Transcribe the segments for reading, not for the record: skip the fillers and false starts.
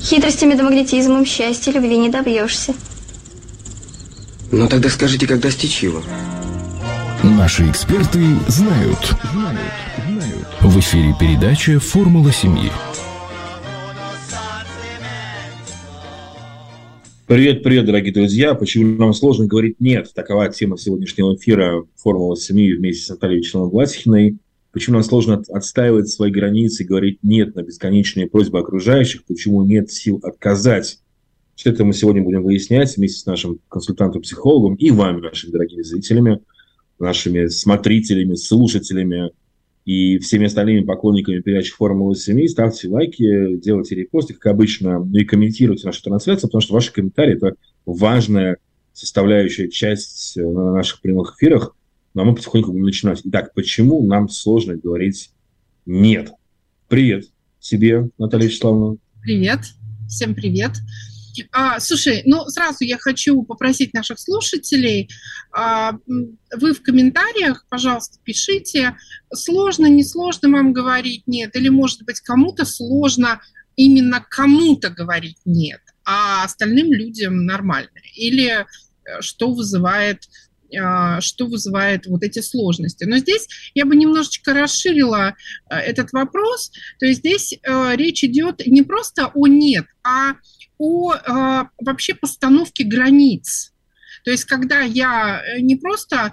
Хитростями да магнетизмом счастья любви не добьешься. Ну тогда скажите, как достичь его? Наши эксперты знают. В эфире передача «Формула семьи». Привет, дорогие друзья. Почему нам сложно говорить «нет»? Такова тема сегодняшнего эфира «Формула семьи» вместе с Натальей Вячеславовной-Власихиной. Почему нам сложно отстаивать свои границы и говорить «нет» на бесконечные просьбы окружающих? Почему нет сил отказать? Все это мы сегодня будем выяснять вместе с нашим консультантом-психологом и вами, нашими дорогими зрителями, нашими смотрителями, слушателями и всеми остальными поклонниками передачи «Формулы семьи». Ставьте лайки, делайте репосты, как обычно, ну и комментируйте нашу трансляцию, потому что ваши комментарии – это важная составляющая часть на наших прямых эфирах. Ну, а мы потихоньку будем начинать. Итак, почему нам сложно говорить «нет»? Привет тебе, Наталья Вячеславовна. Привет, всем привет. Слушай, сразу я хочу попросить наших слушателей, вы в комментариях, пожалуйста, пишите, сложно, несложно вам говорить «нет», или, может быть, кому-то сложно именно кому-то говорить «нет», а остальным людям нормально, или что вызывает вот эти сложности. Но здесь я бы немножечко расширила этот вопрос, то есть здесь речь идет не просто о «нет», а о вообще постановке границ. То есть когда я не просто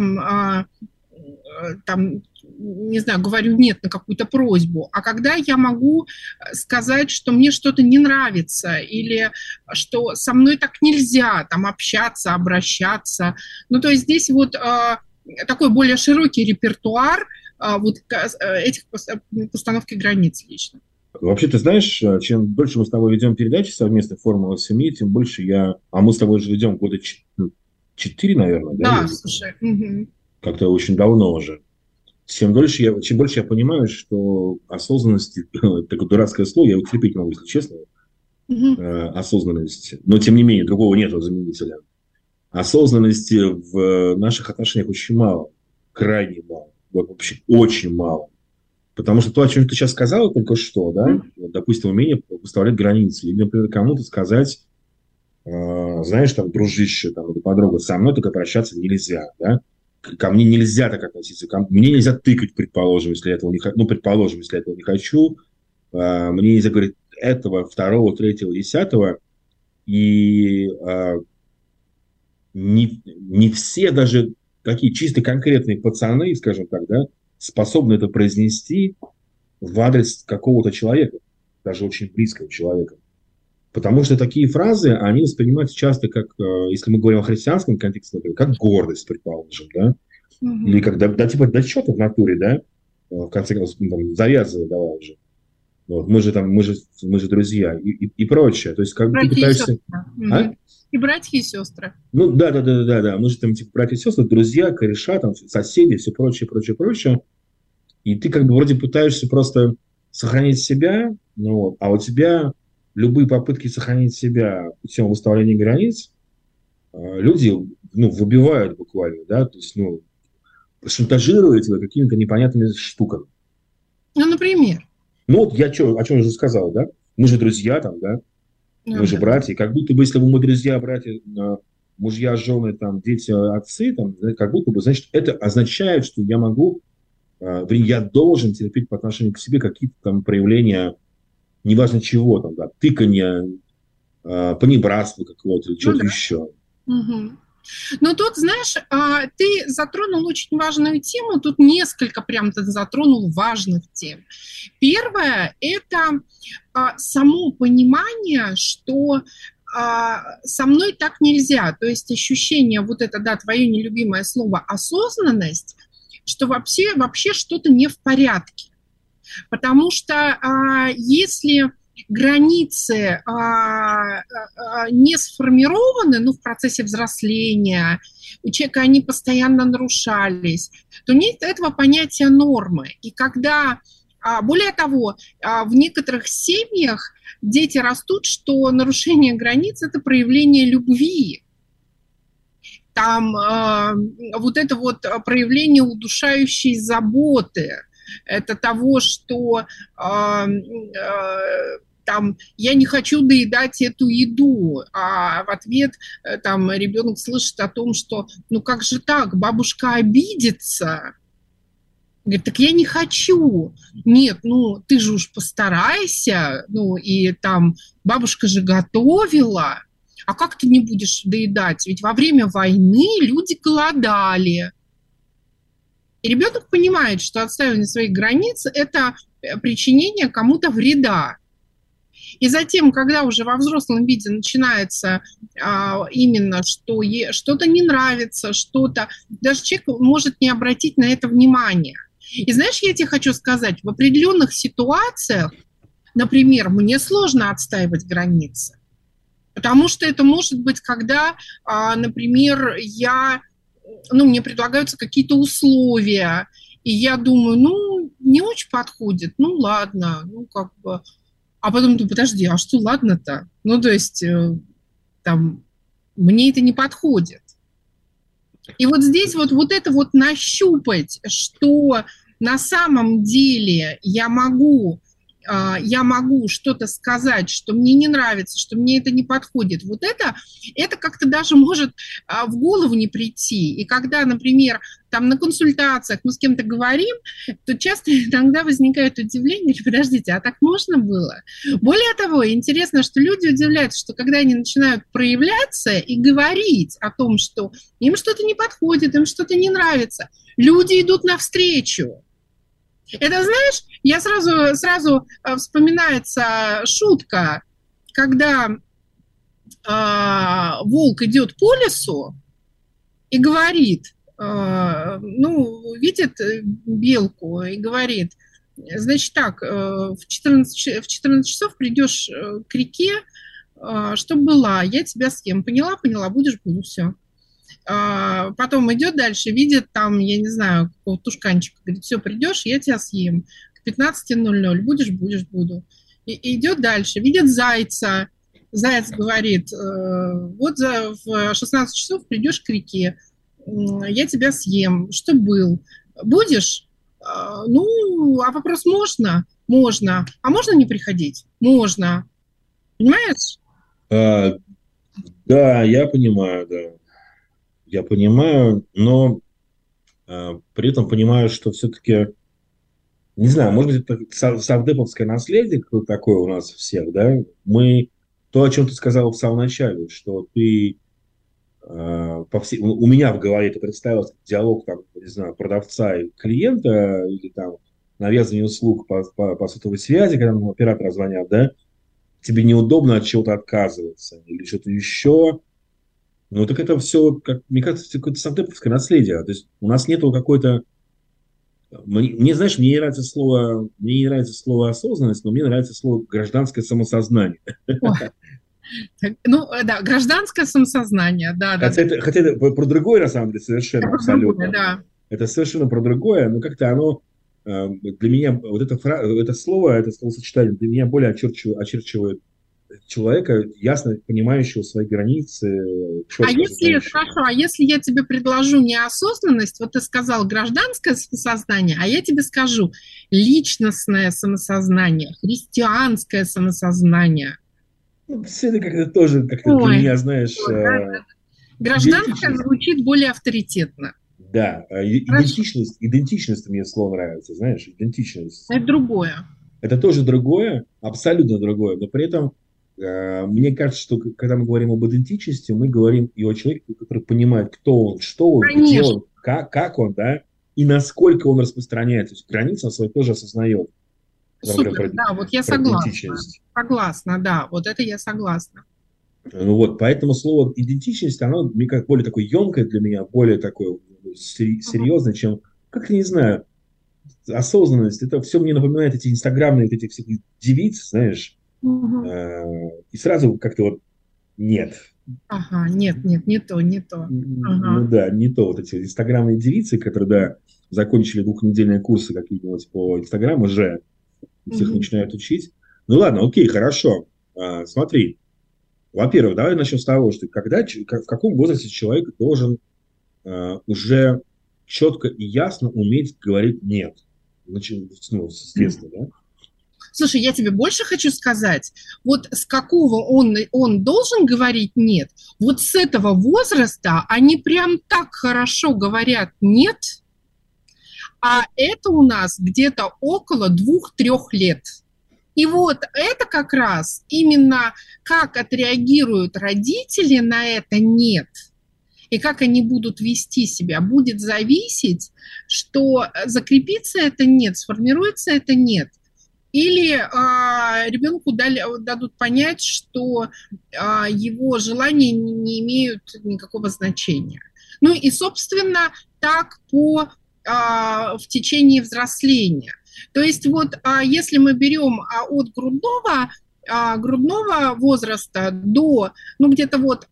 не знаю, говорю «нет» на какую-то просьбу, а когда я могу сказать, что мне что-то не нравится или что со мной так нельзя общаться, обращаться. Ну, то есть здесь вот такой более широкий репертуар этих постановки границ лично. Вообще, ты знаешь, чем дольше мы с тобой ведем передачи совместно «Формула семьи», тем больше мы с тобой уже ведем года 4, наверное, да? Да, слушай. Угу. Как-то очень давно уже. Чем больше я понимаю, что осознанность, такое дурацкое слово, я его терпеть не могу, если честно, осознанность, но тем не менее, другого нет заменителя. Осознанности в наших отношениях очень мало, крайне мало, вообще очень мало. Потому что то, о чем ты сейчас сказала только что, да, допустим, умение выставлять границы, или, например, кому-то сказать, знаешь, дружище, или подруга, со мной только прощаться нельзя, да, ко мне нельзя так относиться, мне нельзя тыкать, предположим, если я этого не хочу, мне нельзя говорить этого, второго, третьего, десятого, и не все даже такие чисто конкретные пацаны, скажем так, да, способны это произнести в адрес какого-то человека, даже очень близкого человека. Потому что такие фразы, они воспринимаются часто как, если мы говорим о христианском контексте, например, как гордость, предположим, да? Mm-hmm. Или как, да что ты в натуре, да? В конце концов, завязывай давай уже. Вот, мы же друзья и прочее. То есть, как бы ты пытаешься... И братья и сестры. Ну, да. Мы же братья и сестры, друзья, кореша, соседи, все прочее. И ты как бы вроде пытаешься просто сохранить себя, а у тебя любые попытки сохранить себя путем выставления границ люди выбивают буквально, да, то есть, шантажируют тебя какими-то непонятными штуками. Ну, например? Я о чем уже сказал, да? Мы же друзья да? Мы же братья. Как будто бы, если мы друзья, братья, мужья, жены, дети, отцы, как будто бы, значит, это означает, что я должен терпеть по отношению к себе какие-то проявления, неважно чего, тыканья, понебратства какого-то или чего-то еще. Угу. Но тут, знаешь, ты затронул очень важную тему, тут несколько ты затронул важных тем. Первое – это само понимание, что со мной так нельзя, то есть ощущение, твое нелюбимое слово «осознанность», что вообще что-то не в порядке. Потому что если границы не сформированы, в процессе взросления, у человека они постоянно нарушались, то нет этого понятия нормы. И когда, более того, в некоторых семьях дети растут, что нарушение границ – это проявление любви. Там проявление удушающей заботы, это того, что там, я не хочу доедать эту еду, а в ответ там ребенок слышит о том, что, ну как же так, бабушка обидится. Говорит, так я не хочу. Нет, ну ты же уж постарайся, ну и там бабушка же готовила. А как ты не будешь доедать? Ведь во время войны люди голодали. И ребенок понимает, что отстаивание своих границ – это причинение кому-то вреда. И затем, когда уже во взрослом виде начинается именно, что что-то не нравится, что-то, даже человек может не обратить на это внимания. И знаешь, я тебе хочу сказать, в определенных ситуациях, например, мне сложно отстаивать границы, потому что это может быть, когда, например, мне предлагаются какие-то условия, и я думаю, ну, не очень подходит, ну, ладно, ну, как бы... А потом думаю, подожди, а что ладно-то? Ну, то есть, там, мне это не подходит. И вот здесь вот это вот нащупать, что на самом деле я могу что-то сказать, что мне не нравится, что мне это не подходит. Вот это как-то даже может в голову не прийти. И когда, например, там на консультациях мы с кем-то говорим, то часто иногда возникает удивление, подождите, а так можно было? Более того, интересно, что люди удивляются, что когда они начинают проявляться и говорить о том, что им что-то не подходит, им что-то не нравится, люди идут навстречу. Это, знаешь, я сразу вспоминается шутка, когда волк идет по лесу и говорит, видит белку и говорит, значит так, в 14 часов придешь к реке, чтобы была, я тебя съем. Поняла, будешь, буду, все. Потом идет дальше, видит там, я не знаю, какого-то тушканчика, говорит, все, придешь, я тебя съем. К 15:00 будешь, буду. И идет дальше, видит зайца. Заяц говорит, вот в 16 часов придешь к реке, я тебя съем. Что был? Будешь? А вопрос можно? Можно. А можно не приходить? Можно. Понимаешь? Да, я понимаю, да. Я понимаю, но при этом понимаю, что все-таки, не знаю, может быть, это совдеповское наследие такое у нас всех, да? То, о чем ты сказал в самом начале, что ты у меня в голове это представилось диалог, там, не знаю, продавца и клиента, или там навязывание услуг по сотовой связи, когда операторы звонят, да? Тебе неудобно от чего-то отказываться или что-то еще. Ну, так это все, мне кажется, какое-то совдеповское наследие. То есть у нас нету какой-то... Мне, знаешь, мне не нравится слово осознанность, но мне нравится слово гражданское самосознание. Ну, да, гражданское самосознание, да. Хотя это про другое, на самом деле, совершенно, абсолютно. Да. Это совершенно про другое, но как-то оно для меня, вот это словосочетание для меня более очерчивает человека, ясно понимающего свои границы. Если я тебе предложу неосознанность, вот ты сказал гражданское самосознание, а я тебе скажу личностное самосознание, христианское самосознание. Все это как-то тоже для меня, знаешь... Гражданское звучит более авторитетно. Да, идентичность мне слово нравится, знаешь, идентичность. Это другое. Это тоже другое, абсолютно другое, но при этом мне кажется, что когда мы говорим об идентичности, мы говорим и о человеке, который понимает, кто он, что он, где он, как он, да, и насколько он распространяется. То есть границы он свои тоже осознает. Супер, да, вот я согласна. Согласна, да, вот это я согласна. Ну вот, поэтому слово идентичность, оно как более такое емкое для меня, более такое серьезное, чем, как-то не знаю, осознанность. Это все мне напоминает эти инстаграмные вот эти все девицы, знаешь. И сразу как-то вот нет. Ага, нет, не то. Ага. Ну да, не то. Вот эти инстаграмные девицы, которые, да, закончили 2-недельные курсы какие-нибудь по инстаграму же, всех начинают учить. Ну ладно, окей, хорошо. Смотри. Во-первых, давай начнем с того, что в каком возрасте человек должен уже четко и ясно уметь говорить «нет». С детства, да? Слушай, я тебе больше хочу сказать. Вот с какого он должен говорить «нет», вот с этого возраста они прям так хорошо говорят «нет», а это у нас где-то около 2-3 лет. И вот это как раз именно как отреагируют родители на это «нет», и как они будут вести себя, будет зависеть, что закрепится это «нет», сформируется это «нет». Или ребенку дадут понять, что его желания не имеют никакого значения. Ну и, собственно, так в течение взросления. То есть вот если мы берем от грудного возраста до, ну где-то вот,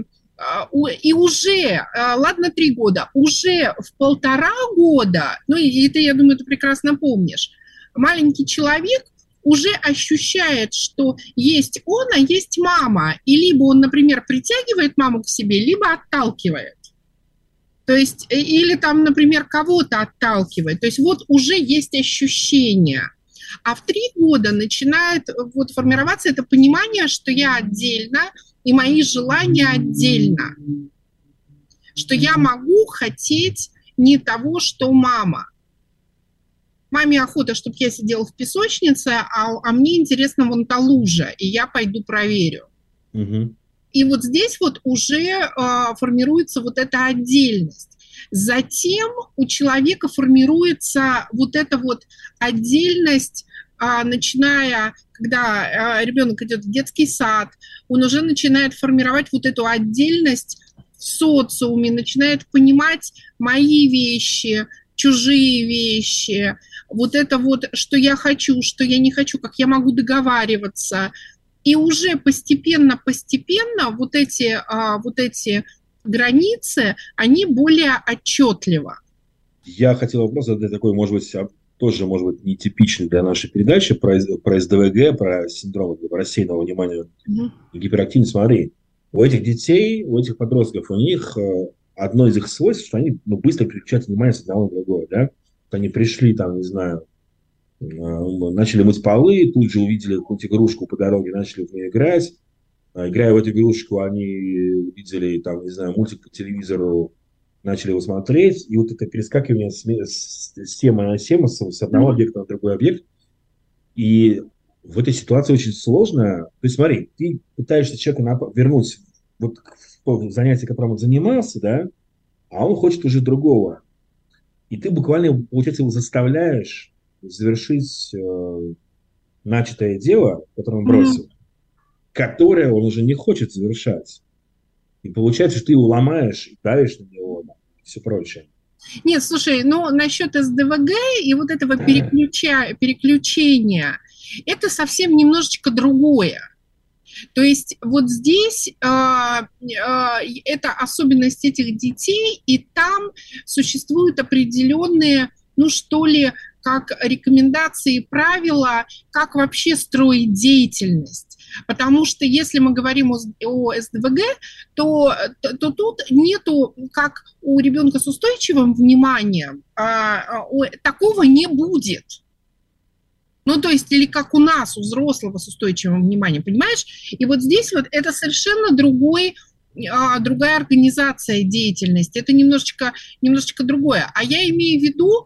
и уже, ладно, 3 года, уже в 1,5 года, ну и ты, я думаю, ты прекрасно помнишь, маленький человек уже ощущает, что есть он, а есть мама. И либо он, например, притягивает маму к себе, либо отталкивает. То есть, или там, например, кого-то отталкивает. То есть вот уже есть ощущение. А в 3 года начинает вот формироваться это понимание, что я отдельно, и мои желания отдельно. Что я могу хотеть не того, что мама. Маме охота, чтобы я сидела в песочнице, а мне интересно вон та лужа, и я пойду проверю. Угу. И вот здесь вот уже формируется вот эта отдельность. Затем у человека формируется вот эта вот отдельность, начиная, когда ребенок идет в детский сад, он уже начинает формировать вот эту отдельность в социуме, начинает понимать мои вещи, чужие вещи, вот это вот, что я хочу, что я не хочу, как я могу договариваться. И уже постепенно вот эти границы, они более отчетливо. Я хотел вопрос задать такой, может быть, тоже, может быть, нетипичный для нашей передачи про СДВГ, про синдром рассеянного внимания и гиперактивность. Смотри, у этих детей, у этих подростков, у них одно из их свойств, что они быстро переключают внимание с одного на другое, да? Они пришли, там, не знаю, начали мыть полы, тут же увидели какую-то игрушку по дороге, начали в нее играть. Играя в эту игрушку, они увидели, там, не знаю, мультик по телевизору, начали его смотреть, и вот это перескакивание с темы на тему, с одного объекта на другой объект. И в этой ситуации очень сложно. То есть, смотри, ты пытаешься человека вернуть вот в занятие, которым он занимался, да, а он хочет уже другого. И ты буквально, получается, его заставляешь завершить начатое дело, которое он бросил, которое он уже не хочет завершать. И получается, что ты его ломаешь и давишь на него, и все прочее. Нет, слушай, ну насчет СДВГ и вот этого переключения, это совсем немножечко другое. То есть вот здесь это особенность этих детей, и там существуют определенные, ну что ли, как рекомендации и правила, как вообще строить деятельность. Потому что если мы говорим о СДВГ, то тут нету, как у ребенка с устойчивым вниманием, такого не будет. Ну, то есть, или как у нас, у взрослого с устойчивым вниманием, понимаешь? И вот здесь вот это совершенно другая организация деятельности, это немножечко другое. А я имею в виду,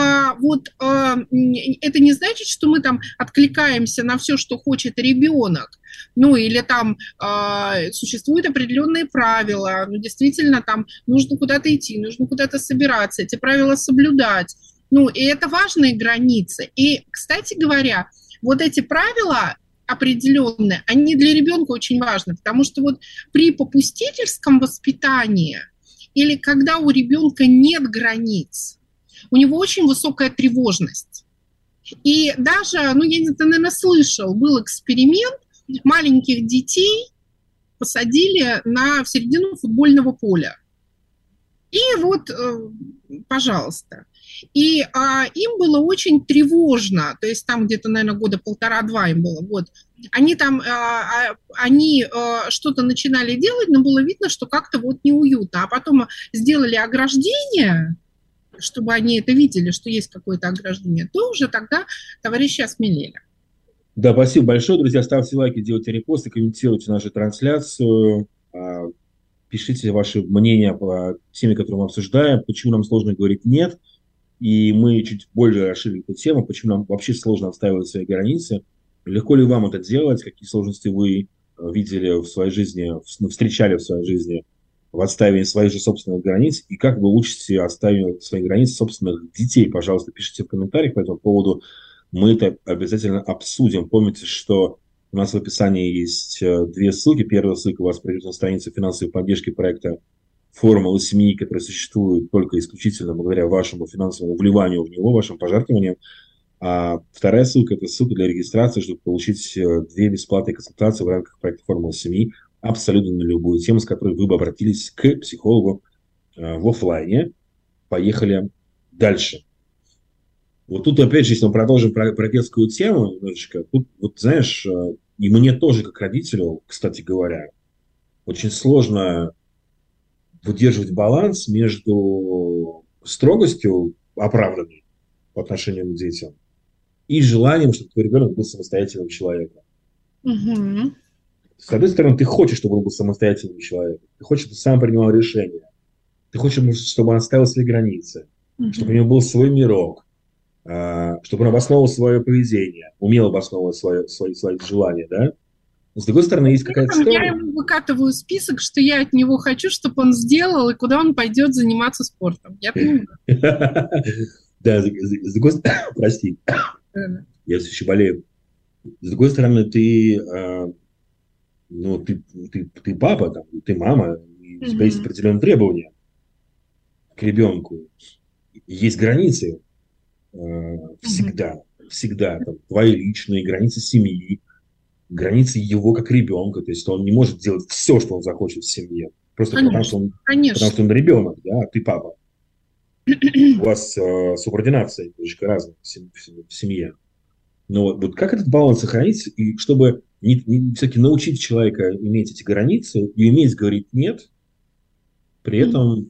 это не значит, что мы там откликаемся на все, что хочет ребенок, ну или там существуют определенные правила, ну действительно там нужно куда-то идти, нужно куда-то собираться, эти правила соблюдать. Ну и это важные границы. И, кстати говоря, вот эти правила определенные, они для ребенка очень важны, потому что вот при попустительском воспитании или когда у ребенка нет границ, у него очень высокая тревожность. И даже, ну, ты, наверное, слышал, был эксперимент, маленьких детей посадили в середину футбольного поля. И вот, пожалуйста. И им было очень тревожно, то есть там где-то, наверное, 1,5-2 года им было. Вот. Они там, что-то начинали делать, но было видно, что как-то вот неуютно. А потом сделали ограждение, чтобы они это видели, что есть какое-то ограждение, то уже тогда товарищи осмелели. Да, спасибо большое, друзья. Ставьте лайки, делайте репосты, комментируйте нашу трансляцию. Пишите ваши мнения по теме, которую мы обсуждаем, почему нам сложно говорить «нет». И мы чуть больше расширили эту тему, почему нам вообще сложно отстаивать свои границы. Легко ли вам это делать, какие сложности вы видели в своей жизни, встречали в своей жизни в отстаивании своих же собственных границ, и как вы учите отстаивать свои границы собственных детей. Пожалуйста, пишите в комментариях по этому поводу. Мы это обязательно обсудим. Помните, что у нас в описании есть две ссылки. Первая ссылка вас приведет на страницу финансовой поддержки проекта «Формула семьи», которая существует только исключительно благодаря вашему финансовому вливанию в него, вашим пожертвованиям. А вторая ссылка – это ссылка для регистрации, чтобы получить две бесплатные консультации в рамках проекта «Формула семьи» абсолютно на любую тему, с которой вы бы обратились к психологу в офлайне. Поехали дальше. Вот тут, опять же, если мы продолжим про детскую тему немножечко, тут, вот знаешь, и мне тоже, как родителю, кстати говоря, очень сложно выдерживать баланс между строгостью оправданной по отношению к детям и желанием, чтобы твой ребенок был самостоятельным человеком. Угу. С одной стороны, ты хочешь, чтобы он был самостоятельным человеком, ты хочешь, чтобы он сам принимал решения, ты хочешь, чтобы он оставил свои границы, чтобы у него был свой мирок, чтобы он обосновывал свое поведение, умел обосновывать свои желания, да? Но с другой стороны, есть какая-то сторона. Я ему выкатываю список, что я от него хочу, чтобы он сделал, и куда он пойдет заниматься спортом. Я понимаю. Да, с другой стороны, прости, я все еще болею. С другой стороны, ты папа, там, ты мама, и у тебя есть определенные требования к ребенку. Есть границы всегда. Там, твои личные границы семьи, границы его как ребенка. То есть он не может делать все, что он захочет в семье. Просто потому что он ребенок, да, а ты папа. У вас субординация немножечко разная в семье. Но вот как этот баланс сохранить, и чтобы все-таки научить человека иметь эти границы и уметь говорить «нет», при этом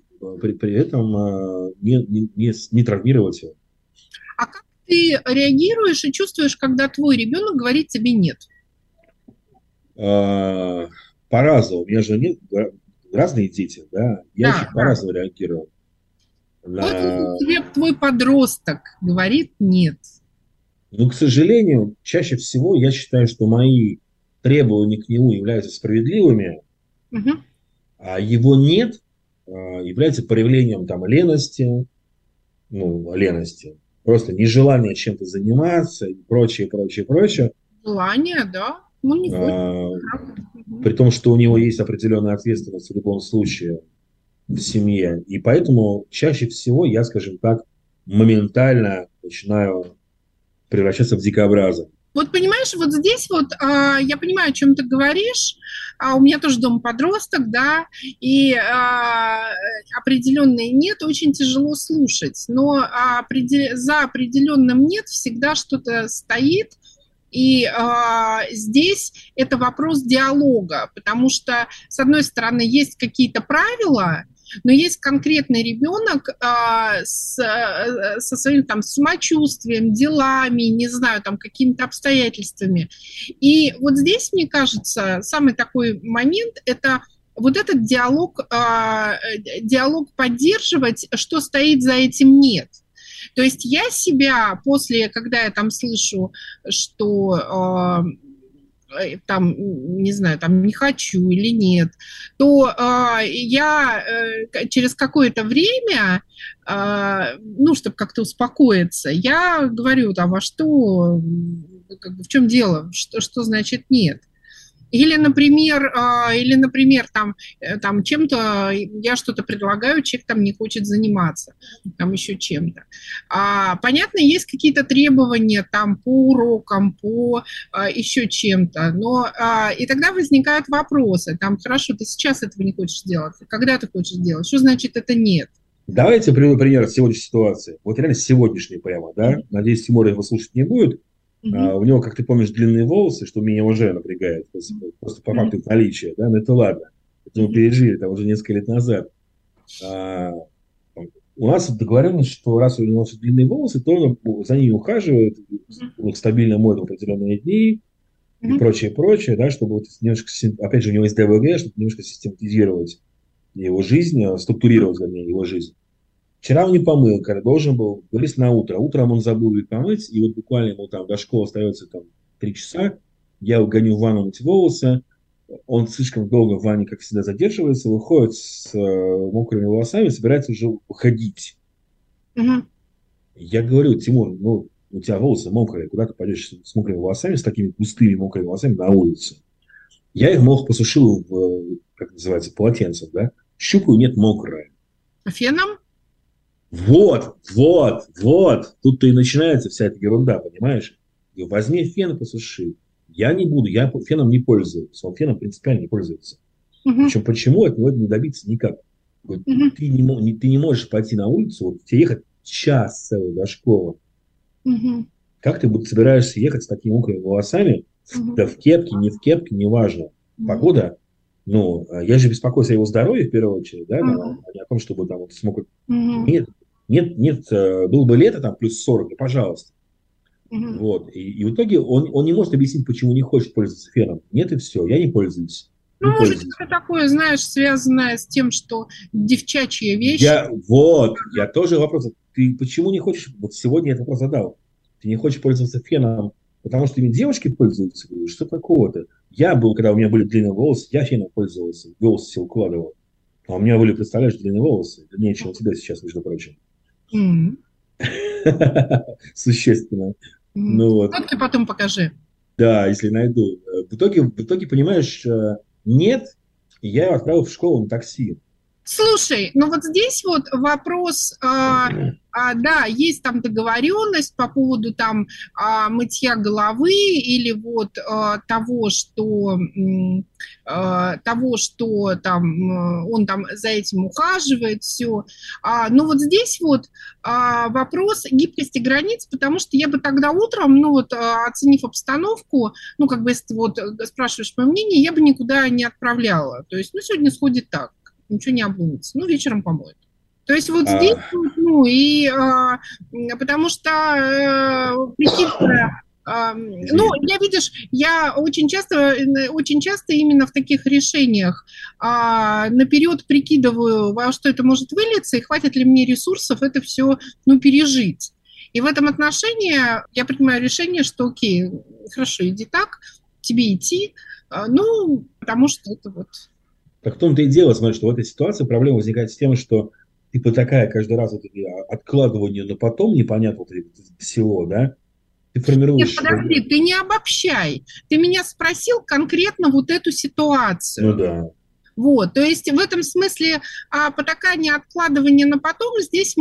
не травмировать его. А как ты реагируешь и чувствуешь, когда твой ребенок говорит тебе «нет»? По-разному. У меня же нет разные дети, да? Я очень по-разному реагирую. Вот тебе твой подросток говорит «нет». Ну, к сожалению, чаще всего я считаю, что мои требования к нему являются справедливыми, а его «нет» является проявлением там лености, просто нежелания чем-то заниматься и прочее. Желание, да. Ну, не при том, что у него есть определенная ответственность в любом случае в семье. И поэтому чаще всего я, скажем так, моментально начинаю превращаться в дикобраза. Вот понимаешь, вот здесь вот я понимаю, о чем ты говоришь. У меня тоже дома подросток, да, и определенный «нет» очень тяжело слушать. Но за определенным «нет» всегда что-то стоит. И здесь это вопрос диалога, потому что, с одной стороны, есть какие-то правила, но есть конкретный ребенок со своим там самочувствием, делами, не знаю, там какими-то обстоятельствами. И вот здесь, мне кажется, самый такой момент – это вот этот диалог поддерживать, что стоит за этим «нет». То есть я себя когда я там слышу, что там, не знаю, там не хочу или нет, то я через какое-то время, чтобы как-то успокоиться, я говорю там, а что, в чем дело, что значит нет? Или, например, там чем-то я что-то предлагаю, человек там не хочет заниматься, там еще чем-то. Понятно, есть какие-то требования там по урокам, по еще чем-то, но и тогда возникают вопросы. Там, хорошо, ты сейчас этого не хочешь делать, когда ты хочешь делать? Что значит это нет? Давайте приведу пример сегодняшней ситуации. Вот реально сегодняшний прямо, да? Надеюсь, Тимур его слушать не будет. У него, как ты помнишь, длинные волосы, что меня уже напрягает, просто по факту их наличия, да, но это ладно, это мы пережили, это уже несколько лет назад. у нас договоренность, что раз у него длинные волосы, то он за ними ухаживает, вот, стабильно моет в определенные дни и Мгм. прочее, прочее, да, чтобы вот немножко, опять же, у него есть ДВГ, чтобы немножко систематизировать его жизнь, структурировать, вернее, его жизнь. Вчера он не помыл, когда должен был, говорится, на утро. Утром он забыл их помыть, и вот буквально ему там до школы остается там 3 часа. Я его гоню в ванну мыть волосы. Он слишком долго в ванне, как всегда, задерживается, выходит с мокрыми волосами, собирается уже уходить. Мгм. Я говорю: Тимур, ну, у тебя волосы мокрые, куда ты пойдешь с мокрыми волосами, с такими густыми мокрыми волосами на улицу? Я их мог посушил в, как называется, полотенцем, да? Щупаю, нет, мокрое. Феном? Вот, вот, вот. Тут-то и начинается вся эта ерунда, понимаешь? И возьми фен, посуши. Я не буду, я феном не пользуюсь. Он феном принципиально не пользуется. Мгм. Причем почему от него не добиться никак? Вот Мгм. ты не можешь пойти на улицу, вот тебе ехать час целый до школы. Мгм. Как ты собираешься ехать с такими мокрыми волосами, Мгм. да в кепке, неважно. Мгм. Погода, ну, я же беспокоюсь о его здоровье в первую очередь, да, Мгм. а не о том, чтобы там вот смог. Мгм. Нет, нет, нет, было бы лето, там плюс 40, и пожалуйста. Мгм. Вот. И в итоге он не может объяснить, почему не хочет пользоваться феном. Нет, и все, я не пользуюсь. Не Ну, может, пользуюсь. это такое, знаешь, связанное с тем, что девчачья вещь. Я тоже вопрос. Ты почему не хочешь, вот сегодня я этот вопрос задал. Ты не хочешь пользоваться феном, потому что ими девушки пользуются? Говорю, что такого-то? Я был, когда у меня были длинные волосы, я феном пользовался, волосы себе укладывал. А у меня были, представляешь, длинные волосы. Длиннее, чем у тебя сейчас, между прочим. М. Существенно. М. Ну вот. Фотки потом покажи. Да, если найду. В итоге, понимаешь, нет, и я его отправил в школу на такси. Слушай, ну вот здесь вот вопрос, да, есть там договоренность по поводу там мытья головы или вот того, что там он там за этим ухаживает, все. Но вот здесь вот вопрос гибкости границ, потому что я бы тогда утром, ну вот оценив обстановку, ну как бы если ты вот спрашиваешь мое мнение, я бы никуда не отправляла. То есть, ну сегодня сходит так, ничего не обломится. Ну, вечером помоет. То есть вот здесь, А, ну, и потому что прикидывая, ну, извини. я, видишь, я очень часто именно в таких решениях наперед прикидываю, во что это может вылиться, и хватит ли мне ресурсов это все, ну, пережить. И в этом отношении я принимаю решение, что окей, хорошо, иди так, тебе идти, ну, потому что это вот. Так в том-то и дело, смотри, что в этой ситуации проблема возникает с тем, что ты такая каждый раз вот эти откладывание на потом, непонятно вот это всего, да, ты Нет, формируешь. подожди, ты не обобщай. Ты меня спросил конкретно вот эту Ну ситуацию. да. Вот, то есть в этом смысле потакание, откладывание на потом,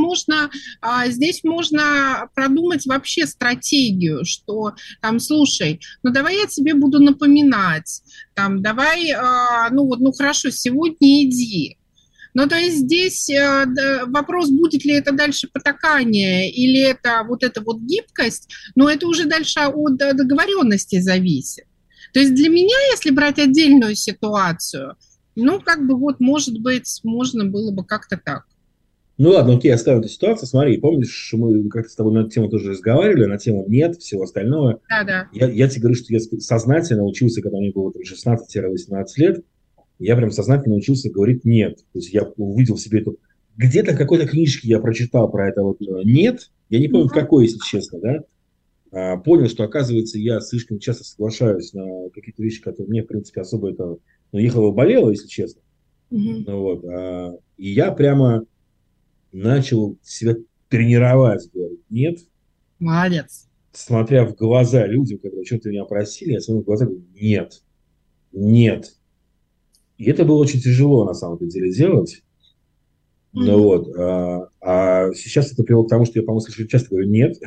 здесь можно продумать вообще стратегию, что там, слушай, ну давай я тебе буду напоминать, там, давай, ну вот, ну хорошо, сегодня иди. Ну, то есть здесь вопрос, будет ли это дальше потакание или это вот эта вот гибкость, но это уже дальше от договоренности зависит. То есть для меня, если брать отдельную ситуацию, ну, как бы вот, может быть, можно было бы как-то так. Ну ладно, окей, оставим эту ситуацию. Смотри, помнишь, мы как-то с тобой на эту тему тоже разговаривали, на тему нет, всего остального. Да-да. Я тебе говорю, что я сознательно учился, когда мне было 16-18 лет, я прям сознательно учился говорить нет. То есть я увидел в себе эту. Где-то в какой-то книжке я прочитал про это вот нет. Я не помню, в какой, если честно, да. Понял, что, оказывается, я слишком часто соглашаюсь на какие-то вещи, которые мне, в принципе, особо это... Ну, ехало болело, если честно. Мгм. Ну, вот. И я прямо начал себя тренировать, говорить нет, Молодец. смотря в глаза людям, которые что-то меня просили, я смотрю в глаза, говорю, нет, нет. И это было очень тяжело, на самом деле, делать. Ну Мгм. вот. А сейчас это привело к тому, что я, по-моему, слишком часто говорю нет.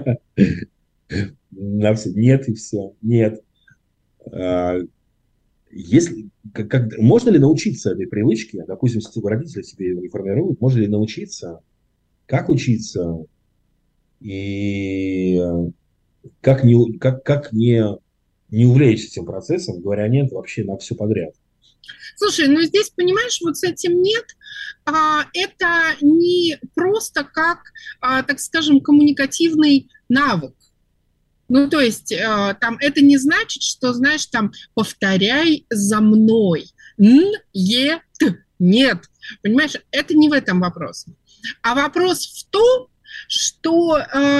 На все нет и все. Нет. А, Если, можно ли научиться этой привычке? Допустим, если родители себе ее не формируют, можно ли научиться? Как учиться? И как не увлечься этим процессом, говоря нет вообще на все подряд? Слушай, ну здесь, понимаешь, вот с этим нет. Это не просто как, так скажем, коммуникативный навык. Ну, то есть там это не значит, что, знаешь, там повторяй за мной. Н-е-т. Нет. Понимаешь, это не в этом вопрос. А вопрос в том, что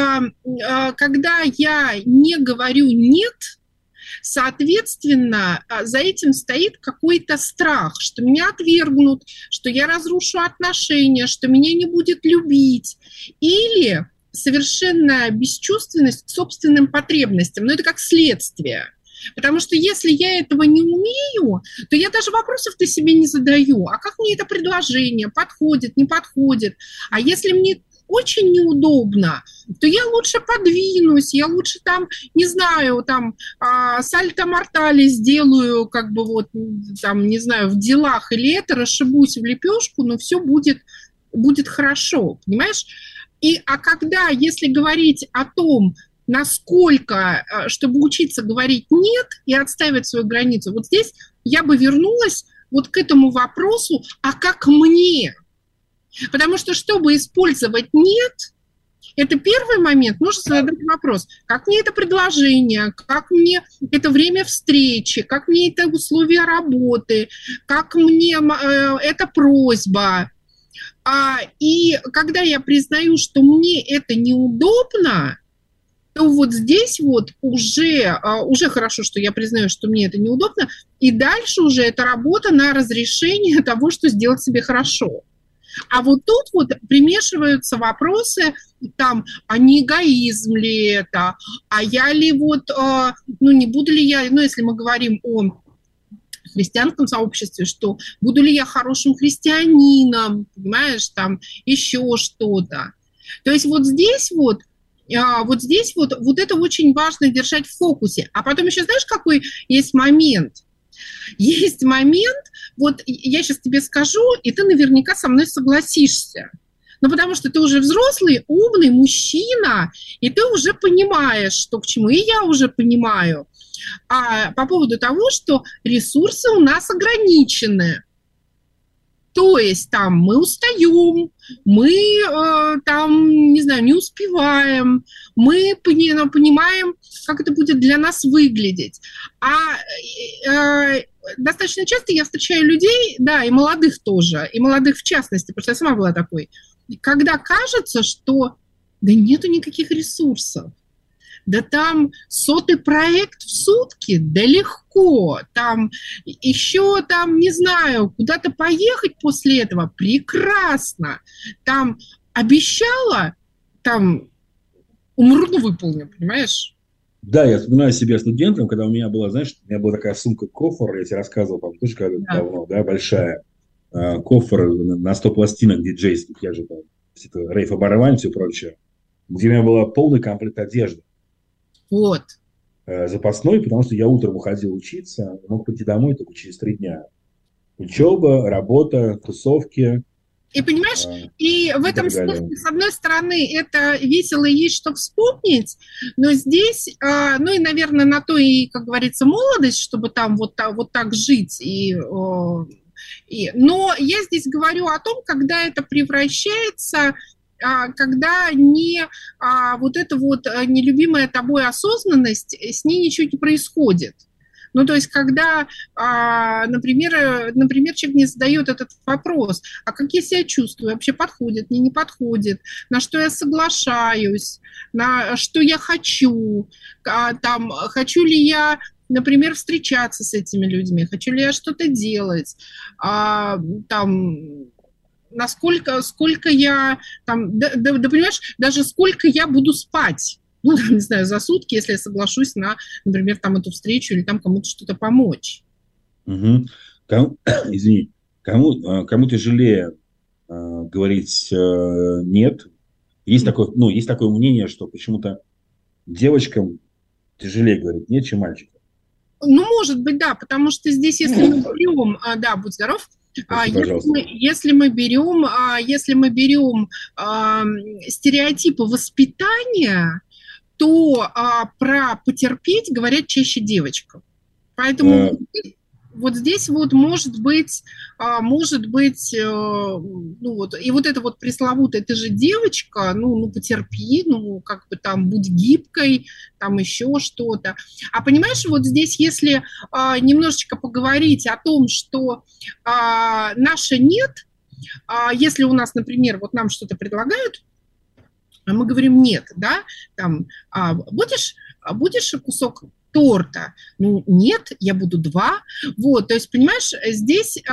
когда я не говорю «нет», соответственно, за этим стоит какой-то страх, что меня отвергнут, что я разрушу отношения, что меня не будет любить. Или совершенная бесчувственность к собственным потребностям. Но это как следствие. Потому что если я этого не умею, то я даже вопросов-то себе не задаю. А как мне это предложение? Подходит, не подходит? А если мне очень неудобно, то я лучше подвинусь, я лучше там, не знаю, там сальто-мортали сделаю, как бы вот там, не знаю, в делах, или это расшибусь в лепешку, но все будет хорошо, понимаешь? А когда, если говорить о том, насколько, чтобы учиться говорить «нет» и отстаивать свою границу, вот здесь я бы вернулась вот к этому вопросу, а как мне? Потому что, чтобы использовать «нет», это первый момент, нужно задать вопрос, как мне это предложение, как мне это время встречи, как мне это условия работы, как мне это просьба. И когда я признаю, что мне это неудобно, то вот здесь вот уже хорошо, что я признаю, что мне это неудобно, и дальше уже это работа на разрешение того, что сделать себе хорошо. А вот тут вот примешиваются вопросы, там, а не эгоизм ли это, а я ли вот, не буду ли я, если мы говорим о христианском сообществе, что буду ли я хорошим христианином, понимаешь, там еще что-то. То есть вот здесь вот это очень важно держать в фокусе. А потом еще знаешь, какой есть момент? Есть момент, вот я сейчас тебе скажу, и ты наверняка со мной согласишься. Ну, потому что ты уже взрослый, умный мужчина, и ты уже понимаешь, что к чему, и я уже понимаю. По поводу того, что ресурсы у нас ограничены. То есть там мы устаем, мы там, не знаю, не успеваем, мы понимаем, как это будет для нас выглядеть. Достаточно часто я встречаю людей, да, и молодых тоже, и молодых в частности, потому что я сама была такой, когда кажется, что да нету никаких ресурсов. Да там 100-й проект в сутки, да легко, там еще там, не знаю, куда-то поехать после этого, прекрасно, там обещала, там умру, но выполню, понимаешь? Да, я вспоминаю себя студентом, когда у меня была, знаешь, у меня была такая сумка-кофр, я тебе рассказывал, по-моему, тоже когда-то давно, да, большая, кофр на 100 пластинок диджейских, я же там, рейф оборвань, все прочее, где у меня была полный комплект одежды. Вот. Запасной, потому что я утром уходил учиться, мог прийти домой только через 3 дня. Учеба, работа, тусовки. И понимаешь, и в этом смысле, с одной стороны, это весело, есть что вспомнить, но здесь, и, наверное, на то и, как говорится, молодость, чтобы там вот так жить. Но я здесь говорю о том, когда это превращается, когда вот эта вот нелюбимая тобой осознанность, с ней ничего не происходит. Ну, то есть, когда, например, человек мне задает этот вопрос, а как я себя чувствую, вообще подходит, мне не подходит, на что я соглашаюсь, на что я хочу, там, хочу ли я, например, встречаться с этими людьми, хочу ли я что-то делать, там, сколько я, там, да, понимаешь, даже сколько я буду спать. Ну, там, не знаю, за сутки, если я соглашусь на, например, там эту встречу или там кому-то что-то помочь. Угу. Извини, кому тяжелее говорить нет? Есть такое мнение, что почему-то девочкам тяжелее говорить нет, чем мальчикам. Ну, может быть, да, потому что здесь, если мы берем, да, будь здоров, если мы берем стереотипы воспитания, то про потерпеть говорят чаще девочкам. Поэтому вот здесь вот может быть, ну вот, и вот это вот пресловутое, ты же девочка, ну потерпи, ну как бы там будь гибкой, там еще что-то. А понимаешь, вот здесь, если немножечко поговорить о том, что наше нет, если у нас, например, вот нам что-то предлагают, а мы говорим нет, да, там, будешь кусок торта? Ну, нет, я буду 2. Вот, то есть, понимаешь, здесь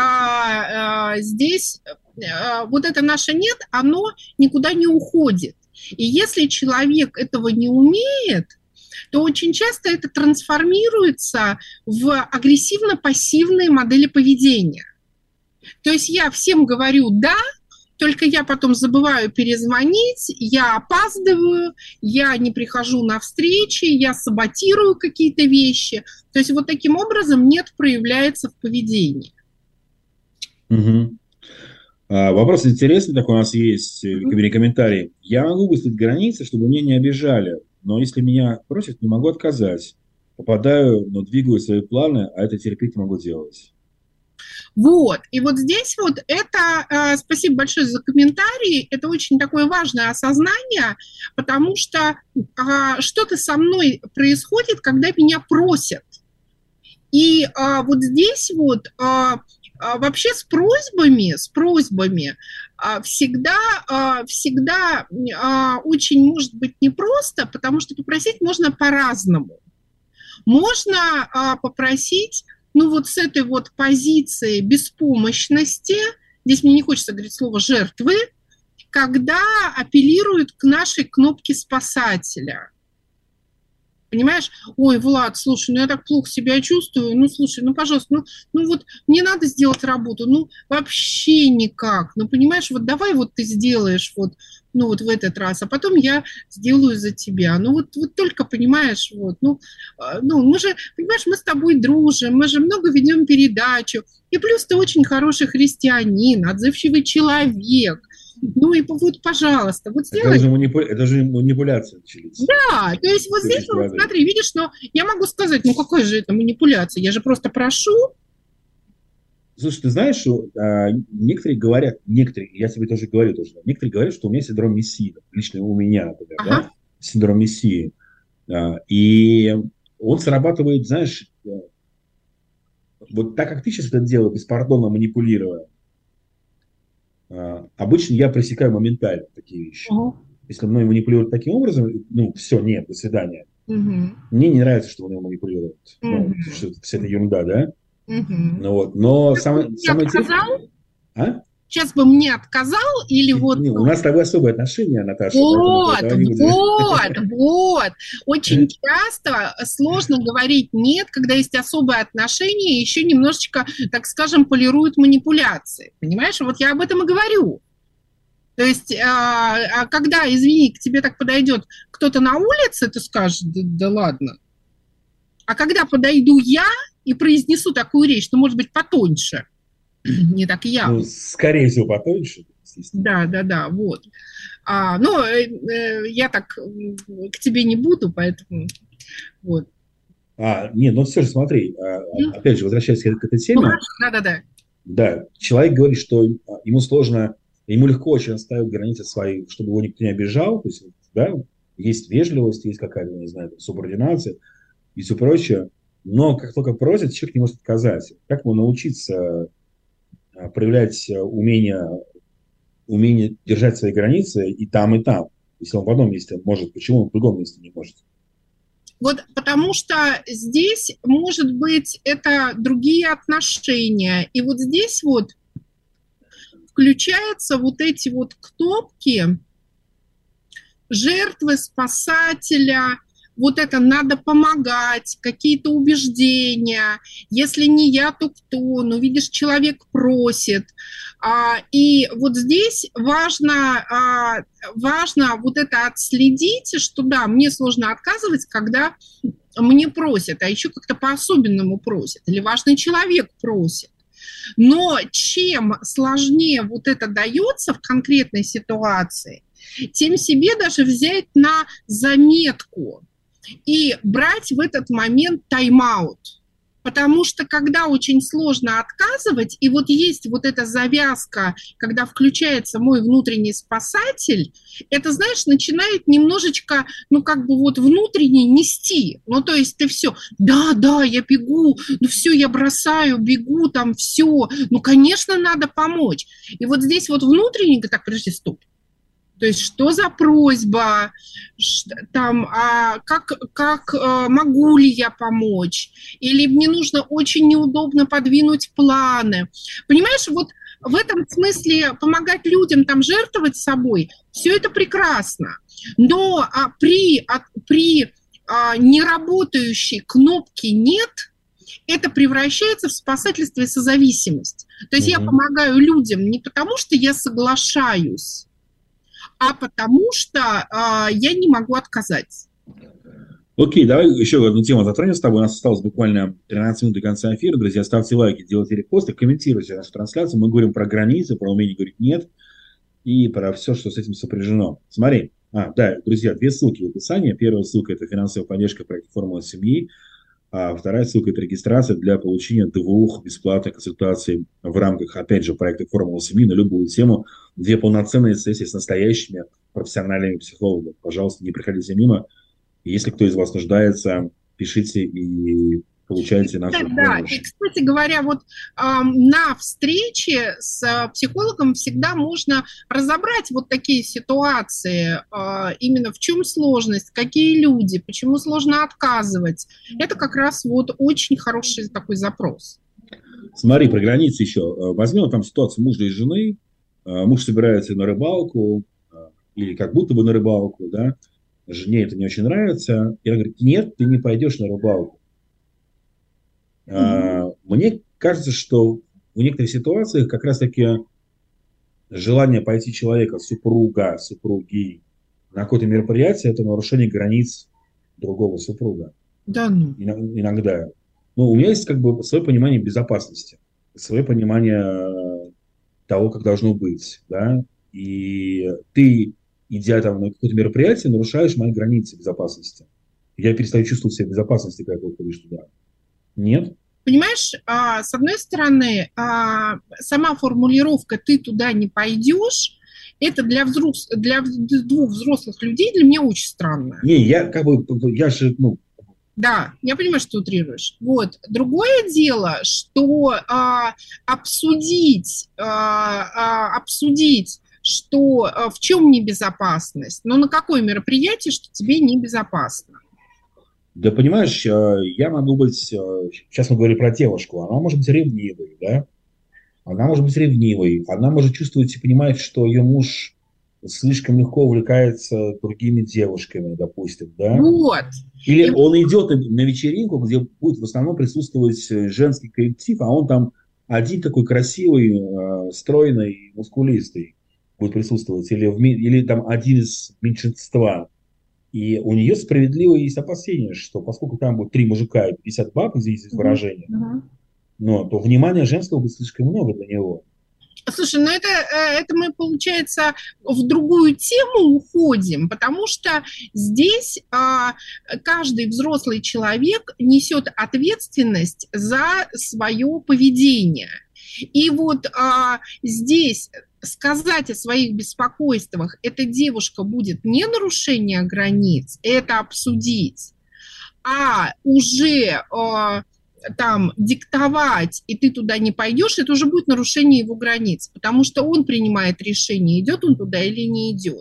вот это наше нет, оно никуда не уходит. И если человек этого не умеет, то очень часто это трансформируется в агрессивно-пассивные модели поведения. То есть я всем говорю «да», только я потом забываю перезвонить, я опаздываю, я не прихожу на встречи, я саботирую какие-то вещи. То есть вот таким образом нет проявляется в поведении. Угу. Вопрос интересный такой у нас есть в кабине комментарий. Я могу выставить границы, чтобы меня не обижали, но если меня просят, не могу отказать. Попадаю, но двигаю свои планы, а это терпеть не могу делать. Вот, и вот здесь вот это, спасибо большое за комментарий, это очень такое важное осознание, потому что что-то со мной происходит, когда меня просят. И вот здесь вот вообще с просьбами всегда очень может быть непросто, потому что попросить можно по-разному. Можно попросить, ну вот с этой вот позиции беспомощности, здесь мне не хочется говорить слово «жертвы», когда апеллируют к нашей кнопке спасателя. Понимаешь? Ой, Влад, слушай, ну я так плохо себя чувствую, ну слушай, ну пожалуйста, ну вот мне надо сделать работу, ну вообще никак, ну понимаешь, вот давай вот ты сделаешь вот, ну вот в этот раз, а потом я сделаю за тебя, ну вот только понимаешь, вот, ну мы же, понимаешь, мы с тобой дружим, мы же много ведем передачу, и плюс ты очень хороший христианин, отзывчивый человек. Ну и вот, пожалуйста, вот сделай. Это же манипуляция начались. Да, то есть вот здесь, вот, смотри, видишь, но я могу сказать, ну какая же это манипуляция, я же просто прошу. Слушай, ты знаешь, что некоторые говорят, я тебе тоже говорю, некоторые говорят, что у меня синдром Мессии, лично у меня, например, да, синдром Мессии. И он срабатывает, знаешь, вот так, как ты сейчас это делал, беспардонно манипулируя, обычно я пресекаю моментально такие вещи. Если мной манипулируют таким образом, ну, все, нет, до свидания. Мне не нравится, что мной манипулируют. Ну, что вся эта ерунда, да? Ну, вот. Но самое интересное... Сейчас бы мне отказал или вот... У нас с тобой особые отношения, Наташа. Вот. Очень часто сложно говорить «нет», когда есть особые отношения, еще немножечко, так скажем, полируют манипуляции. Понимаешь? Вот я об этом и говорю. То есть, когда, извини, к тебе так подойдет кто-то на улице, ты скажешь «да ладно». А когда подойду я и произнесу такую речь, ну, может быть, потоньше, не так явно. Ну, скорее всего, потоньше. Да, вот. Но я так к тебе не буду, поэтому вот. Нет, ну все же смотри, опять же, возвращаясь к этой теме. Да. Да, человек говорит, что ему сложно, ему легко очень оставить границы свои, чтобы его никто не обижал, то есть, да, есть вежливость, есть какая-то, не знаю, субординация и все прочее, но как только просит, человек не может отказать. Как ему научиться проявлять умение держать свои границы и там, если он в одном месте может, почему он в другом месте не может? Вот потому что здесь, может быть, это другие отношения. И вот здесь вот включаются вот эти вот кнопки жертвы, спасателя, вот это надо помогать, какие-то убеждения. Если не я, то кто? Ну, видишь, человек просит. И вот здесь важно вот это отследить, что да, мне сложно отказывать, когда мне просят, а еще как-то по-особенному просят, или важный человек просит. Но чем сложнее вот это дается в конкретной ситуации, тем себе даже взять на заметку и брать в этот момент тайм-аут. Потому что когда очень сложно отказывать, и вот есть вот эта завязка, когда включается мой внутренний спасатель, это, знаешь, начинает немножечко, ну, как бы вот внутренне нести. Ну, то есть ты все, да, я бегу, ну, все, я бросаю, бегу, там, все. Ну, конечно, надо помочь. И вот здесь вот внутренне, так, подожди, стоп. То есть что за просьба, там, как могу ли я помочь, или мне нужно очень неудобно подвинуть планы. Понимаешь, вот в этом смысле помогать людям, там, жертвовать собой, все это прекрасно. Но при неработающей кнопке «нет» это превращается в спасательство и созависимость. То есть я помогаю людям не потому, что я соглашаюсь, а потому что я не могу отказать. Окей, давай еще одну тему затронем с тобой. У нас осталось буквально 13 минут до конца эфира. Друзья, ставьте лайки, делайте репосты, комментируйте нашу трансляцию. Мы говорим про границы, про умение говорить «нет» и про все, что с этим сопряжено. Смотри, да, друзья, 2 ссылки в описании. Первая ссылка – это финансовая поддержка проекта «Формула семьи». А вторая ссылка – это регистрация для получения 2 бесплатных консультаций в рамках, опять же, проекта «Формула семьи» на любую тему. 2 полноценные сессии с настоящими профессиональными психологами. Пожалуйста, не приходите мимо. Если кто из вас нуждается, пишите и получайте нашу помощь. Да, и, кстати говоря, вот на встрече с психологом всегда можно разобрать вот такие ситуации, именно в чем сложность, какие люди, почему сложно отказывать. Это как раз вот очень хороший такой запрос. Смотри, про границы еще. Возьмем там ситуацию мужа и жены. Муж собирается на рыбалку, или как будто бы на рыбалку, да. Жене это не очень нравится. И она говорит: нет, ты не пойдешь на рыбалку. Мне кажется, что в некоторых ситуациях как раз-таки желание пойти человека, супруга, супруги на какое-то мероприятие – это нарушение границ другого супруга. Да ну. Иногда. Ну, у меня есть как бы свое понимание безопасности, свое понимание того, как должно быть, да. И ты, идя там на какое-то мероприятие, нарушаешь мои границы безопасности. Я перестаю чувствовать себя в безопасности, когда ты уходишь туда. Нет? Понимаешь, с одной стороны, сама формулировка «ты туда не пойдешь» это для 2 взрослых людей для меня очень странно. Не, я же. Да, я понимаю, что ты утрируешь. Вот. Другое дело, что обсудить, что в чем небезопасность, но на какое мероприятие, что тебе небезопасно. Да, понимаешь, я могу быть, сейчас мы говорим про девушку, она может быть ревнивой, да? Она может быть ревнивой, она может чувствовать и понимать, что ее муж слишком легко увлекается другими девушками, допустим, да? Вот. Или он идет на вечеринку, где будет в основном присутствовать женский коллектив, а он там один такой красивый, стройный, мускулистый будет присутствовать, или там один из меньшинства. И у нее справедливое есть опасение, что поскольку там будет 3 мужика и 50 баб, извините за выражение, то внимания женского будет слишком много для него. Слушай, ну это мы, получается, в другую тему уходим, потому что здесь каждый взрослый человек несет ответственность за свое поведение. И вот здесь сказать о своих беспокойствах, эта девушка будет не нарушение границ, это обсудить, а уже там диктовать, и ты туда не пойдешь, это уже будет нарушение его границ, потому что он принимает решение, идет он туда или не идет.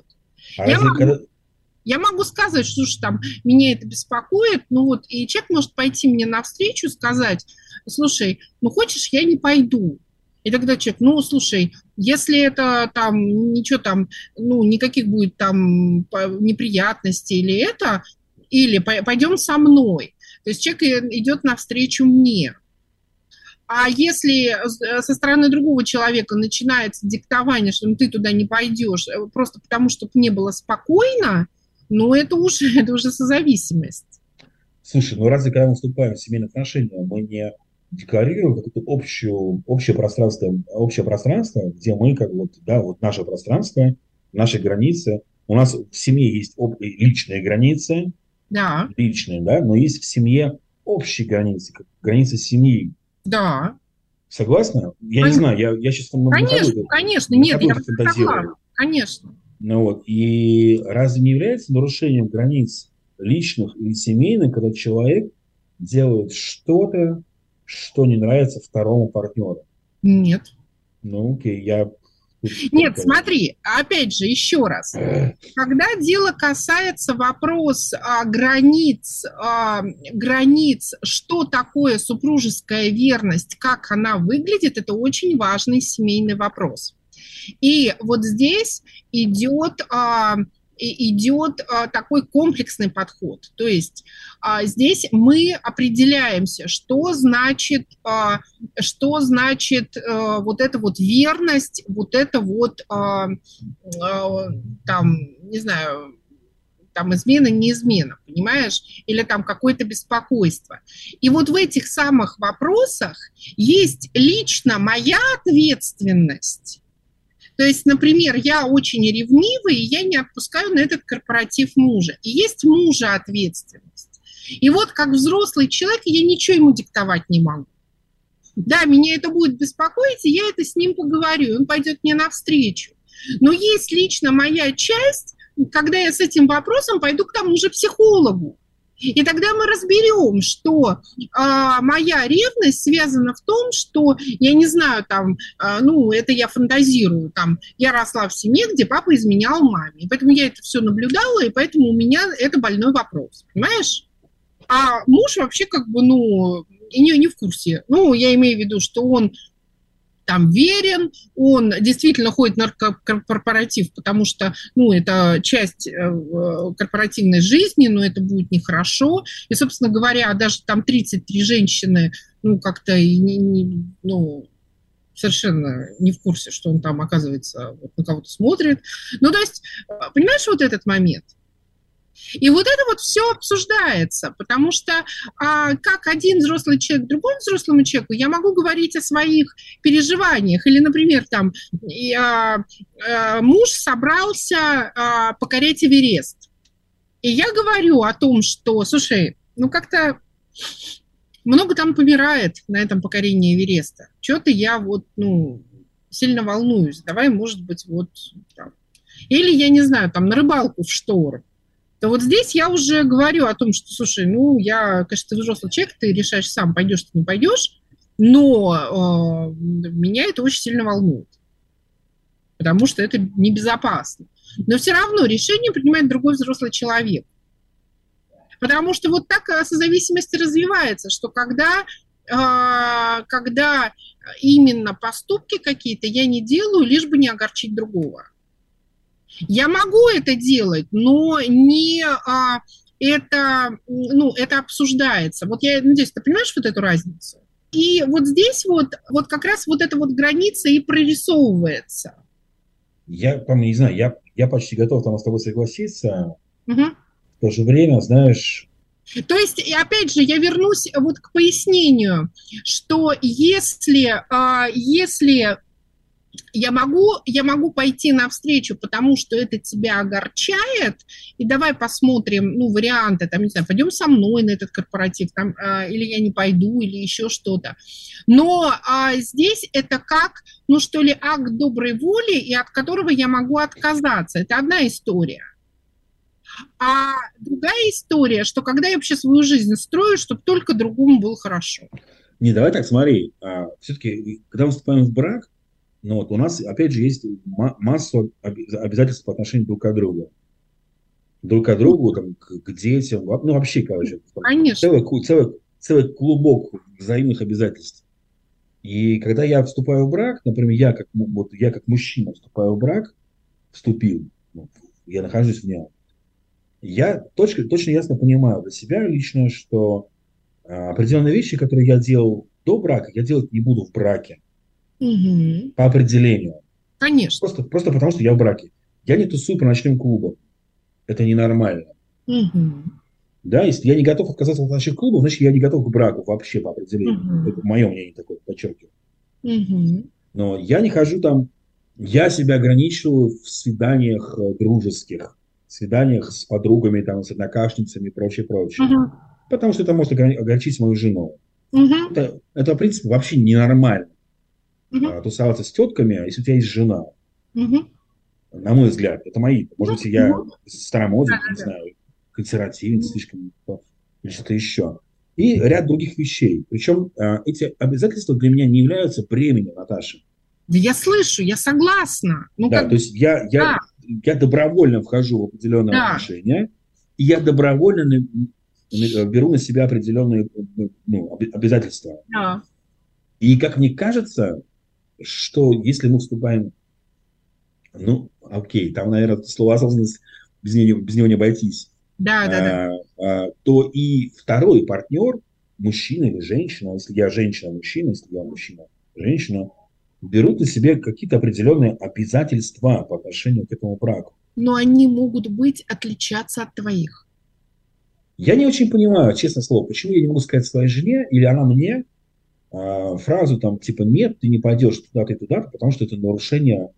Я могу сказать, что там меня это беспокоит, и человек может пойти мне навстречу, сказать: слушай, хочешь, я не пойду. И тогда человек: слушай, если это там ничего там, никаких будет там неприятностей или пойдем со мной. То есть человек идет навстречу мне. А если со стороны другого человека начинается диктование, что ты туда не пойдешь, просто потому, чтобы мне было спокойно, это уже созависимость. Слушай, разве когда мы вступаем в семейные отношения, мы не декларируем какое-то общее пространство, где мы наше пространство, наши границы. У нас в семье есть личные границы, да. Личные, да, но есть в семье общие границы, как границы семьи. Да. Согласна? Я не знаю, я сейчас там Конечно, нет, я фантазирую. согласна, конечно. Ну вот, и разве не является нарушением границ личных или семейных, когда человек делает что-то, что не нравится второму партнеру? Нет. Ну, окей, я... Нет, смотри, опять же, еще раз. Когда дело касается вопроса границ, что такое супружеская верность, как она выглядит, это очень важный семейный вопрос. И вот здесь идет такой комплексный подход. То есть здесь мы определяемся, что значит вот эта вот верность, вот это вот там, не знаю, там измена, не измена, понимаешь? Или там какое-то беспокойство. И вот в этих самых вопросах есть лично моя ответственность. То есть, например, я очень ревнивый, и я не отпускаю на этот корпоратив мужа. И есть мужа ответственность. И вот как взрослый человек я ничего ему диктовать не могу. Да, меня это будет беспокоить, и я это с ним поговорю, он пойдет мне навстречу. Но есть лично моя часть, когда я с этим вопросом пойду к тому же психологу. И тогда мы разберем, что моя ревность связана в том, что, я не знаю, там, это я фантазирую, там, я росла в семье, где папа изменял маме, и поэтому я это все наблюдала, и поэтому у меня это больной вопрос, понимаешь? А муж вообще как бы, не в курсе. Я имею в виду, что он там верен, он действительно ходит на корпоратив, потому что, это часть корпоративной жизни, но это будет нехорошо. И, собственно говоря, даже там 33 женщины, как-то совершенно не в курсе, что он там, оказывается, на кого-то смотрит. То есть, понимаешь, вот этот момент? И вот это вот все обсуждается, потому что как один взрослый человек другому взрослому человеку, я могу говорить о своих переживаниях. Или, например, там муж собрался покорять Эверест. И я говорю о том, что, слушай, как-то много там помирает на этом покорении Эвереста. Что-то я сильно волнуюсь. Давай, может быть, там. Или, я не знаю, там на рыбалку в шторм. То вот здесь я уже говорю о том, что, слушай, я, конечно, ты взрослый человек, ты решаешь сам, пойдешь ты, не пойдешь, но меня это очень сильно волнует, потому что это небезопасно. Но все равно решение принимает другой взрослый человек. Потому что вот так созависимость развивается, что когда именно поступки какие-то я не делаю, лишь бы не огорчить другого. Я могу это делать, но не это обсуждается. Вот я надеюсь, ты понимаешь вот эту разницу? И вот здесь вот как раз вот эта вот граница и прорисовывается. Я не знаю, я почти готов там с тобой согласиться. Угу. В то же время, знаешь... То есть, и опять же, я вернусь вот к пояснению, что если я могу пойти навстречу, потому что это тебя огорчает, и давай посмотрим, варианты, там, не знаю, пойдем со мной на этот корпоратив, там, или я не пойду, или еще что-то. Но здесь это как, акт доброй воли, и от которого я могу отказаться. Это одна история. А другая история, что когда я вообще свою жизнь строю, чтобы только другому было хорошо. Не, давай так, смотри, все-таки, когда мы вступаем в брак, у нас, опять же, есть массу обязательств по отношению друг к другу. Друг к другу, там, к детям, вообще, короче. Конечно. Целый клубок взаимных обязательств. И когда я вступаю в брак, например, я как мужчина вступаю в брак, я нахожусь в нем, я точно ясно понимаю для себя лично, что определенные вещи, которые я делал до брака, я делать не буду в браке. Угу. По определению. Конечно. Просто потому, что я в браке. Я не тусую по ночным клубам. Это ненормально. Угу. Да, если я не готов отказаться от ночных клубов, значит, я не готов к браку вообще по определению. Угу. Это мое мнение такое, подчеркиваю. Угу. Но я не хожу там, я себя ограничиваю в свиданиях дружеских, свиданиях с подругами, там, с однокашницами и прочее. Угу. потому что это может огорчить мою жену. Мгм. Это, в принципе, вообще ненормально. Мгм. Тусоваться с тетками, если у тебя есть жена. Мгм. На мой взгляд, это мои. Может быть, я Ну, старомоден, да, не да. знаю, консервативен слишком или что-то еще. И ряд других вещей. Причем эти обязательства для меня не являются бременем, Наташа. Да я слышу, я согласна. Ну, Да, как то есть я добровольно вхожу в определенные да. отношения, и я добровольно беру на себя определенные обязательства. Да. И как мне кажется, что если мы вступаем, окей, там, наверное, слово осознанность, без него не обойтись, Да. то и второй партнер, мужчина или женщина, если я женщина-мужчина, если я мужчина-женщина, берут на себя какие-то определенные обязательства по отношению к этому браку. Но они могут отличаться от твоих. Я не очень понимаю, честное слово, почему я не могу сказать своей жене или она мне фразу там типа «нет, ты не пойдешь туда-то и туда-то, потому что это нарушение,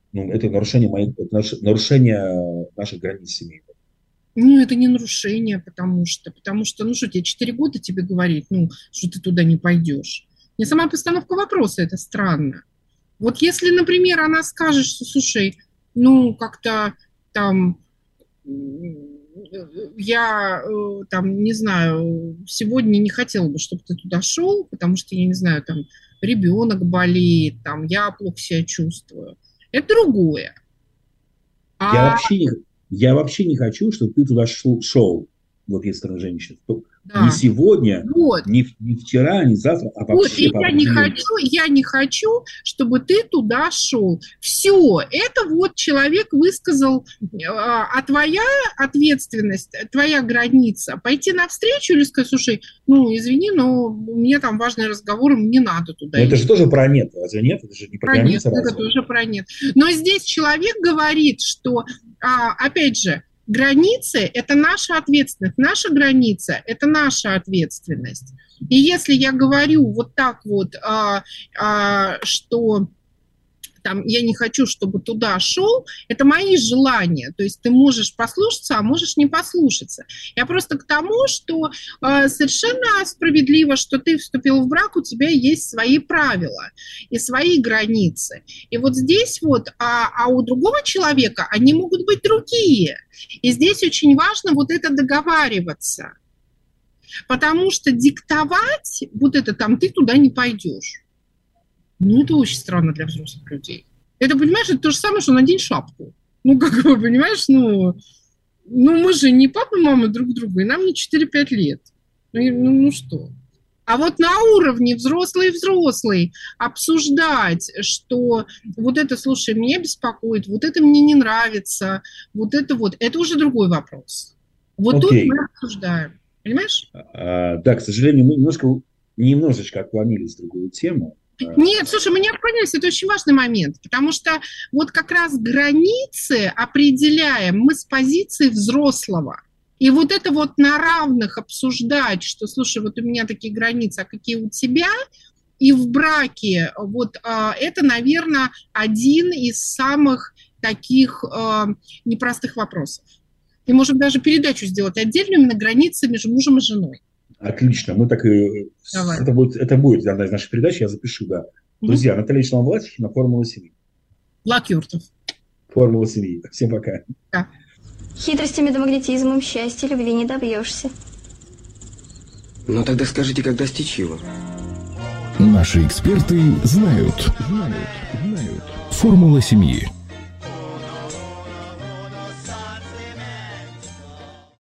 нарушение наших границ семейных». Ну, это не нарушение, потому что, ну что, тебе 4 года тебе говорить, что ты туда не пойдешь. Мне сама постановка вопроса, это странно. Вот если, например, она скажет, что, слушай, как-то там я там, не знаю, сегодня не хотела бы, чтобы ты туда шел, потому что, я не знаю, там ребенок болеет, там я плохо себя чувствую. Это другое. Я вообще не хочу, чтобы ты туда шел, вот если ты женщина. Да. Не сегодня, вот. не вчера, не завтра, а вообще. Вот, я не хочу, чтобы ты туда шел. Все, это вот человек высказал, а твоя ответственность, твоя граница, пойти навстречу или сказать, слушай, извини, но у меня там важный разговор, мне надо туда. Но это же тоже про нет, разве нет? Это же не про границы. Это тоже про нет. Но здесь человек говорит, что, опять же, границы – это наша ответственность. Наша граница – это наша ответственность. И если я говорю вот так вот, что там, я не хочу, чтобы туда шел, это мои желания. То есть ты можешь послушаться, а можешь не послушаться. Я просто к тому, что совершенно справедливо, что ты вступил в брак, у тебя есть свои правила и свои границы. И вот здесь вот, а у другого человека они могут быть другие. И здесь очень важно вот это договариваться. Потому что диктовать, вот это там, ты туда не пойдешь. Это очень странно для взрослых людей. Это, понимаешь, это то же самое, что надень шапку. Как бы, понимаешь, мы же не папа и мама друг друга, и нам не 4-5 лет. Что? А вот на уровне взрослый обсуждать, что вот это, слушай, меня беспокоит, вот это мне не нравится, это уже другой вопрос. Вот тут мы обсуждаем. Понимаешь? Да, к сожалению, мы немножечко отклонились в другую тему. Нет, слушай, мы не отклонились, это очень важный момент, потому что вот как раз границы определяем мы с позиции взрослого. И вот это вот на равных обсуждать, что, слушай, вот у меня такие границы, а какие у тебя, и в браке, это, наверное, один из самых таких непростых вопросов. И можем даже передачу сделать отдельную именно границы между мужем и женой. Отлично, мы так и... Это будет одна из наших передач, я запишу, да. Друзья, Наталья Власихина, «Формула семьи». Влад Юртов. «Формула семьи». Всем пока. Да. Хитростями да магнетизмом счастья любви не добьешься. Тогда скажите, как достичь его? Наши эксперты знают. Формула семьи.